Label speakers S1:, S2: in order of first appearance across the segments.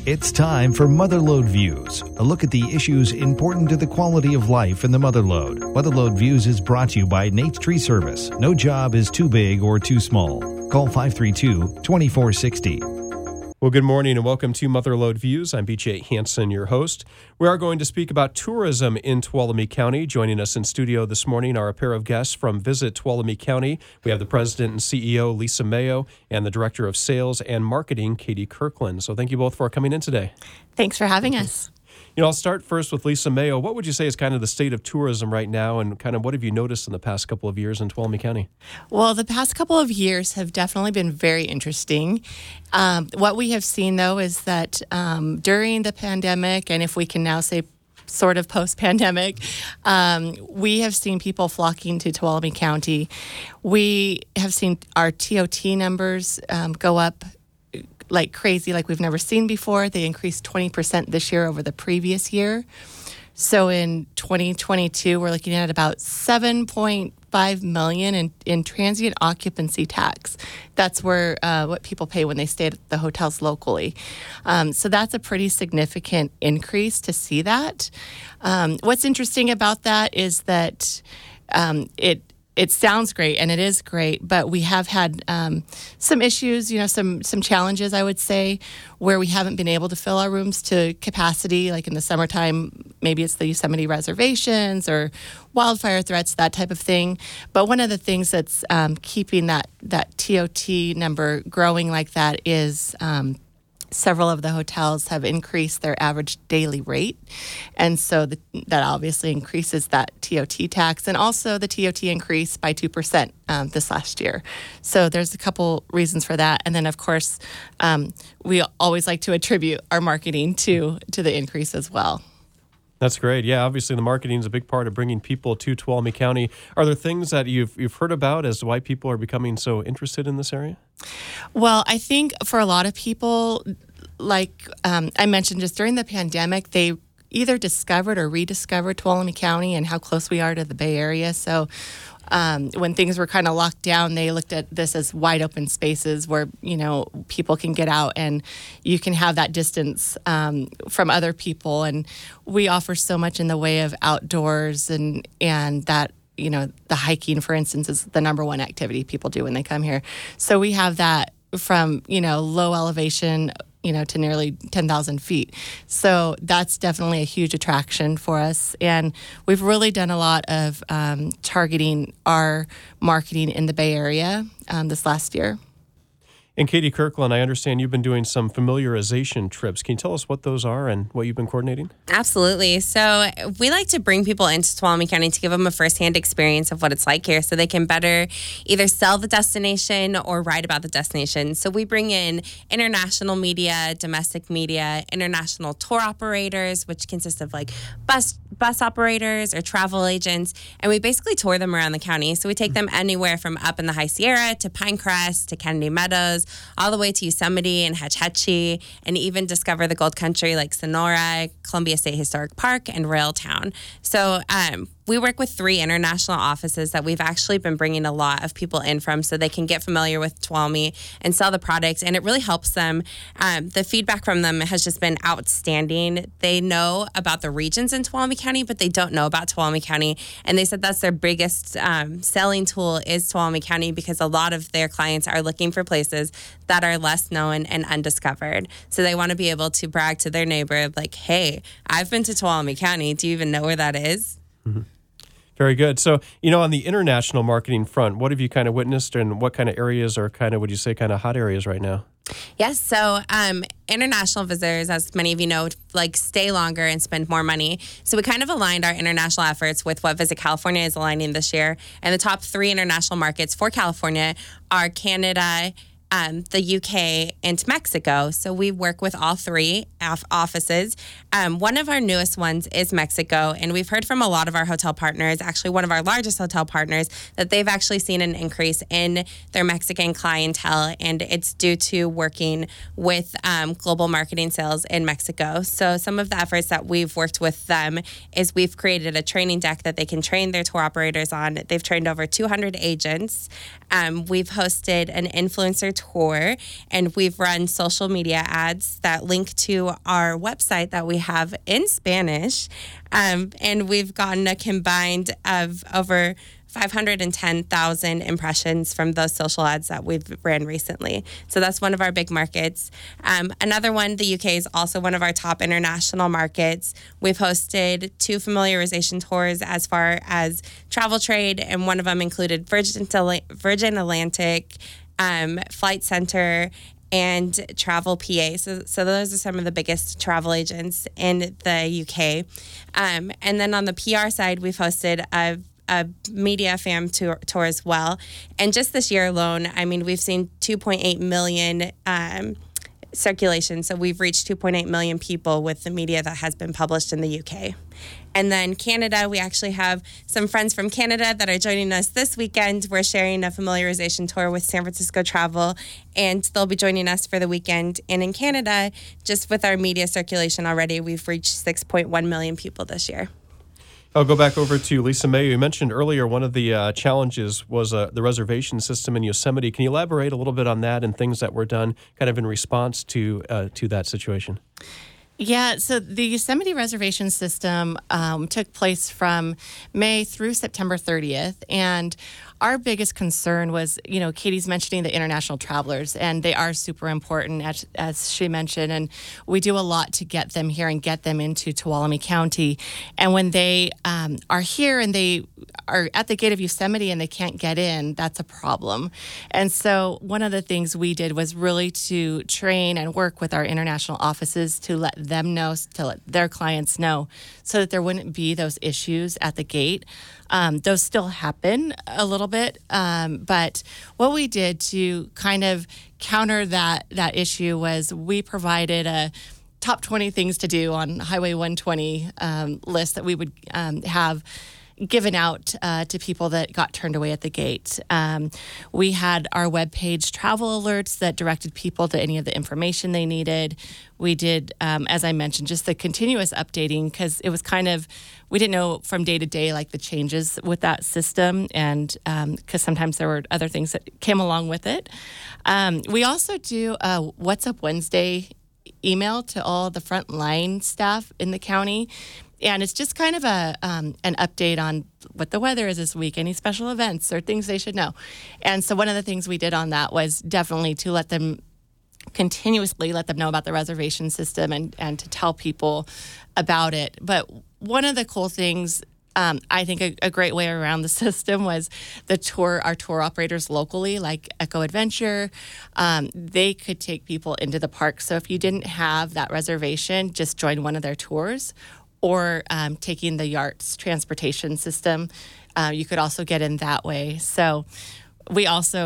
S1: It's time for Motherlode Views, a look at the issues important to the quality of life in the Motherlode. Motherlode Views is brought to you by Nate's Tree Service. No job is too big or too small. Call 532-2460.
S2: Well, good morning and welcome to Motherlode Views. I'm BJ Hansen, your host. We are going to speak about tourism in Tuolumne County. Joining us in studio this morning are a pair of guests from Visit Tuolumne County. We have the president and CEO, Lisa Mayo, and the director of sales and marketing, Katie Kirkland. So thank you both for coming in today.
S3: Thanks for having us.
S2: I'll start first with Lisa Mayo. What would you say is kind of the state of tourism right now, and kind of what have you noticed in the past couple of years in Tuolumne County?
S3: Well, the past couple of years have definitely been very interesting. What we have seen, though, is that during the pandemic, and if we can now say sort of post-pandemic, we have seen people flocking to Tuolumne County. We have seen our TOT numbers go up like crazy, like we've never seen before. They increased 20% this year over the previous year. So in 2022, we're looking at about $7.5 million in transient occupancy tax. That's where what people pay when they stay at the hotels locally. So that's a pretty significant increase to see that. What's interesting about that is that it sounds great, and it is great, but we have had some issues, some challenges, I would say, where we haven't been able to fill our rooms to capacity. Like in the summertime, maybe it's the Yosemite reservations or wildfire threats, that type of thing. But one of the things that's keeping that TOT number growing like that is several of the hotels have increased their average daily rate. And so that obviously increases that TOT tax. And also the TOT increased by 2% this last year. So there's a couple reasons for that. And then, of course, we always like to attribute our marketing to the increase as well.
S2: That's great. Yeah, obviously the marketing is a big part of bringing people to Tuolumne County. Are there things that you've heard about as to why people are becoming so interested in this area?
S3: Well, I think for a lot of people, like I mentioned, just during the pandemic, they either discovered or rediscovered Tuolumne County and how close we are to the Bay Area. So when things were kind of locked down, they looked at this as wide open spaces where, people can get out and you can have that distance from other people. And we offer so much in the way of outdoors and that, the hiking, for instance, is the number one activity people do when they come here. So we have that from, low elevation, to nearly 10,000 feet. So that's definitely a huge attraction for us. And we've really done a lot of targeting our marketing in the Bay Area this last year.
S2: And Katie Kirkland, I understand you've been doing some familiarization trips. Can you tell us what those are and what you've been coordinating?
S4: Absolutely. So we like to bring people into Tuolumne County to give them a firsthand experience of what it's like here so they can better either sell the destination or write about the destination. So we bring in international media, domestic media, international tour operators, which consist of like bus operators or travel agents, and we basically tour them around the county. So we take them anywhere from up in the High Sierra to Pinecrest to Kennedy Meadows, all the way to Yosemite and Hetch Hetchy, and even discover the Gold Country like Sonora, Columbia State Historic Park, and Railtown. So we work with 3 international offices that we've actually been bringing a lot of people in from so they can get familiar with Tuolumne and sell the product, and it really helps them. The feedback from them has just been outstanding. They know about the regions in Tuolumne County, but they don't know about Tuolumne County, and they said that's their biggest selling tool is Tuolumne County because a lot of their clients are looking for places that are less known and undiscovered. So they want to be able to brag to their neighbor like, hey, I've been to Tuolumne County. Do you even know where that is?
S2: Mm-hmm. Very good. So, on the international marketing front, what have you kind of witnessed and what kind of areas are would you say, hot areas right now?
S4: Yes. So international visitors, as many of you know, stay longer and spend more money. So we kind of aligned our international efforts with what Visit California is aligning this year. And the top 3 international markets for California are Canada, the UK, and Mexico. So we work with all 3 offices. One of our newest ones is Mexico, and we've heard from a lot of our hotel partners, actually one of our largest hotel partners, that they've actually seen an increase in their Mexican clientele, and it's due to working with global marketing sales in Mexico. So some of the efforts that we've worked with them is we've created a training deck that they can train their tour operators on. They've trained over 200 agents. We've hosted an influencer tour, and we've run social media ads that link to our website that we have in Spanish, and we've gotten a combined of over 510,000 impressions from those social ads that we've ran recently. So that's one of our big markets. Another one, the UK, is also one of our top international markets. We've hosted 2 familiarization tours as far as travel trade, and one of them included Virgin Atlantic, Flight Center, and Travel PA. So those are some of the biggest travel agents in the UK. And then on the PR side, we've hosted a media fam tour as well. And just this year alone, I mean, we've seen 2.8 million circulation. So we've reached 2.8 million people with the media that has been published in the UK. And then Canada, we actually have some friends from Canada that are joining us this weekend. We're sharing a familiarization tour with San Francisco Travel, and they'll be joining us for the weekend. And in Canada, just with our media circulation already, we've reached 6.1 million people this year.
S2: I'll go back over to Lisa May. You mentioned earlier one of the challenges was the reservation system in Yosemite. Can you elaborate a little bit on that and things that were done kind of in response to that situation?
S3: Yeah, so the Yosemite reservation system took place from May through September 30th, and our biggest concern was, Katie's mentioning the international travelers, and they are super important, as she mentioned, and we do a lot to get them here and get them into Tuolumne County. And when they are here and they are at the gate of Yosemite and they can't get in, that's a problem. And so one of the things we did was really to train and work with our international offices to let them know, to let their clients know, so that there wouldn't be those issues at the gate. Those still happen a little bit, but what we did to kind of counter that issue was we provided a top 20 things to do on Highway 120 list that we would have given out to people that got turned away at the gate. We had our webpage travel alerts that directed people to any of the information they needed. We did, as I mentioned, just the continuous updating, because it was kind of, we didn't know from day to day, like the changes with that system, and because sometimes there were other things that came along with it. We also do a What's Up Wednesday email to all the frontline staff in the county. And it's just kind of an update on what the weather is this week, any special events or things they should know. And so one of the things we did on that was definitely to continuously let them know about the reservation system and to tell people about it. But one of the cool things, I think a great way around the system was our tour operators locally, like Echo Adventure, they could take people into the park. So if you didn't have that reservation, just join one of their tours, or taking the YARTS transportation system. You could also get in that way. So we also,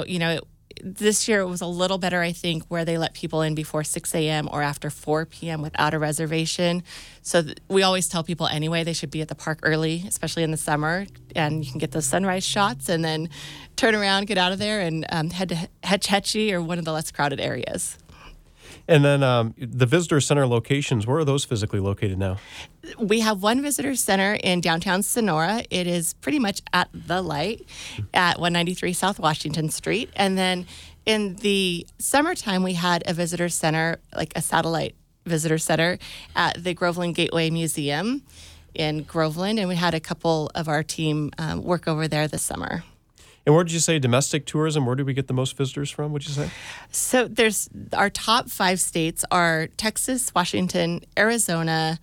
S3: this year it was a little better, I think, where they let people in before 6 a.m. or after 4 p.m. without a reservation. So we always tell people anyway they should be at the park early, especially in the summer, and you can get those sunrise shots and then turn around, get out of there, and head to Hetch Hetchy or one of the less crowded areas.
S2: And then the visitor center locations, where are those physically located now?
S3: We have one visitor center in downtown Sonora. It is pretty much at the light at 193 South Washington Street. And then in the summertime, we had a visitor center, like a satellite visitor center at the Groveland Gateway Museum in Groveland. And we had a couple of our team work over there this summer.
S2: And where did you say domestic tourism? Where do we get the most visitors from, would you say?
S3: So there's our top 5 states are Texas, Washington, Arizona,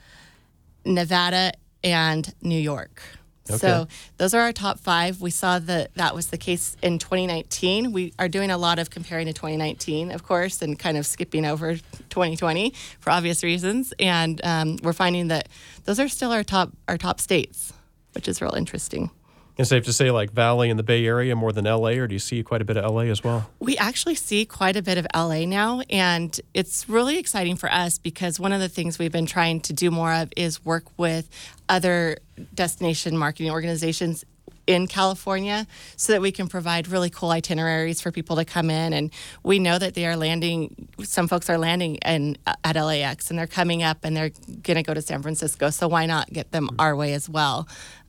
S3: Nevada, and New York. Okay. So those are our top 5. We saw that was the case in 2019. We are doing a lot of comparing to 2019, of course, and kind of skipping over 2020 for obvious reasons. And we're finding that those are still our top states, which is real interesting.
S2: And safe to say, like Valley and the Bay Area more than LA, or do you see quite a bit of LA as well? We
S3: actually see quite a bit of LA now, and it's really exciting for us because one of the things we've been trying to do more of is work with other destination marketing organizations in California so that we can provide really cool itineraries for people to come in. And we know that they are landing, some folks are landing at LAX and they're coming up and they're going to go to San Francisco. So why not get them our way as well?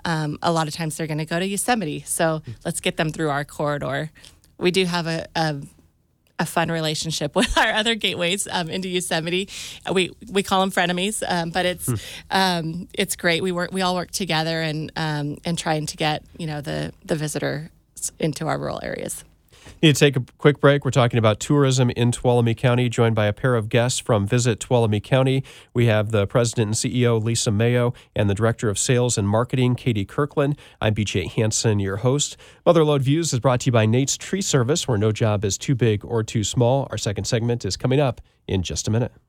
S3: A lot of times they're going to go to Yosemite. So let's get them through our corridor. We do have a a fun relationship with our other gateways into Yosemite. We call them frenemies, but it's great. We all work together and trying to get the visitors into our rural areas.
S2: Need to take a quick break. We're talking about tourism in Tuolumne County, joined by a pair of guests from Visit Tuolumne County. We have the president and CEO, Lisa Mayo, and the director of sales and marketing, Katie Kirkland. I'm BJ Hansen, your host. Motherlode Views is brought to you by Nate's Tree Service, where no job is too big or too small. Our second segment is coming up in just a minute.